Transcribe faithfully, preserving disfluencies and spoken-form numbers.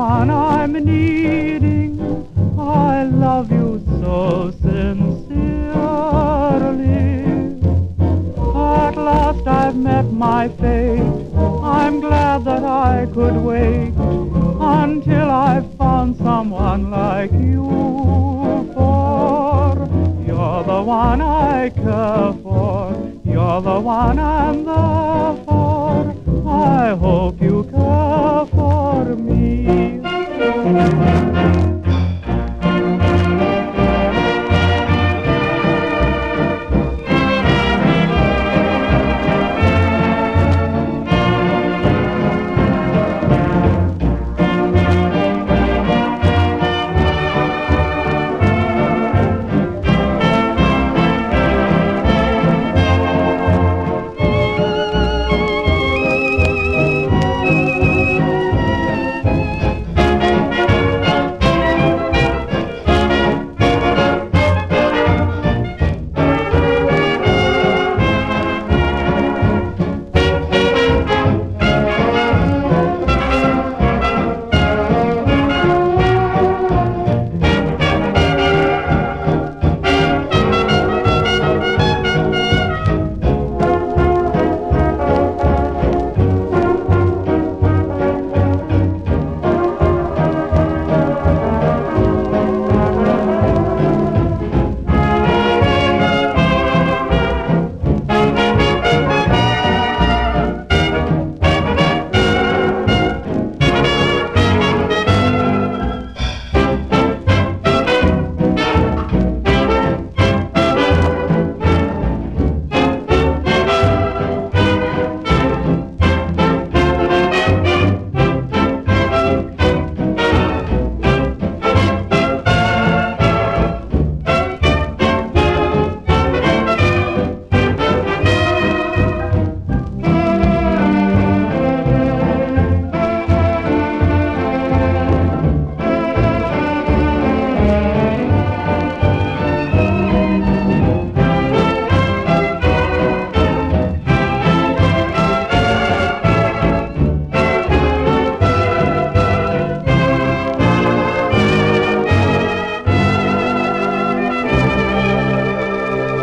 one I'm needing. I love you so sincerely. At last I've met my fate. I'm glad that I could wait until I found someone like you. For you're the one I care for. You're the one, and the